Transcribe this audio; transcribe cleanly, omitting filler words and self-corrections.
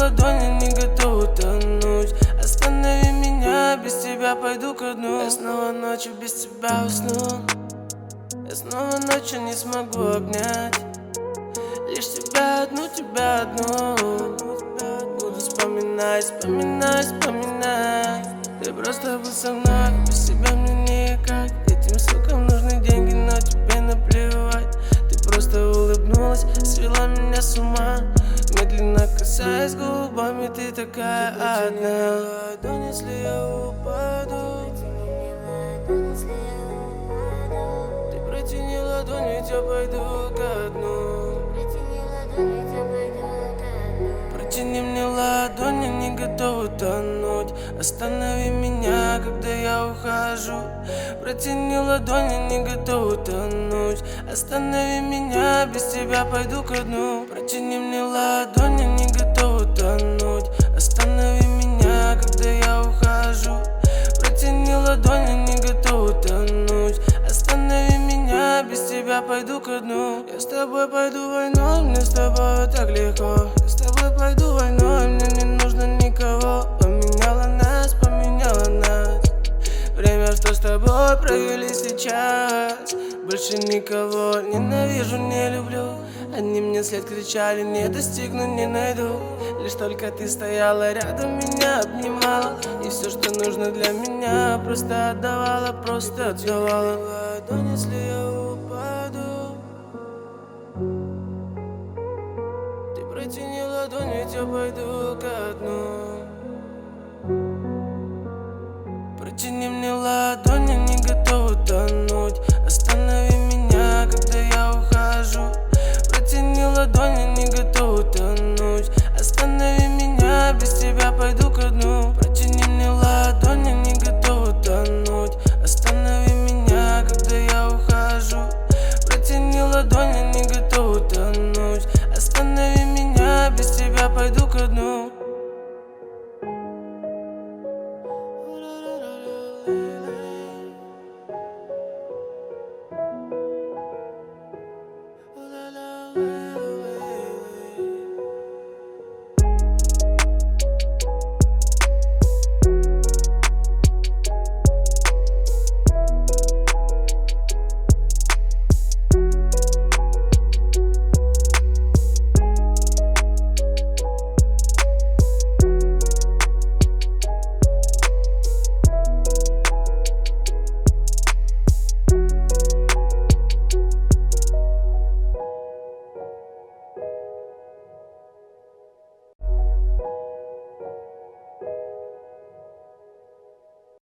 ладони, не готов утонуть. Останови меня, без тебя пойду ко дну. Я снова ночью без тебя усну. Я снова ночью не смогу обнять. Лишь тебя одну, тебя одну. Буду вспоминать, вспоминать, вспоминать. Ты просто был со мной, без тебя мне никак. Этим сукам нужны деньги, но тебе наплевать. Ты просто улыбнулась, свела меня с ума. Медленно касаясь губами, ты такая одна. Ладонь, если я упаду, ты протяни ладонь, ведь я пойду ко дну. Протяни мне ладонь, я не готов утонуть. Останови меня, когда я ухожу. Протяни ладонь, я не готов утонуть. Останови меня, без тебя пойду ко дну. Протяни мне ладонь, я не готов утонуть. Останови меня, когда я ухожу. Протяни ладонь, я не готов утонуть. Останови меня, без тебя пойду ко дну. Я с тобой пойду войной, мне с тобой так легко. Я с тобой пойду войной, мне не нужно никого. Поменяла нас, поменяла нас. Время, что с тобой провели сейчас. Больше никого ненавижу, не люблю. Они мне вслед кричали, не достигну, не найду. Лишь только ты стояла рядом, меня обнимала. И все, что нужно для меня, просто отдавала, просто отдавала. Ладонь, если я упаду, ты протяни ладонь, ведь я пойду ко дну. Протяни мне ладонь, я не готов утонуть. Останови меня, когда я ухожу. Протяни ладонь, я не готов утонуть. Останови меня, без тебя пойду ко дну. Протяни мне ладонь, я не готов утонуть. Останови меня, когда я ухожу. Протяни ладонь, я не готов утонуть. Останови меня, без тебя пойду ко дну.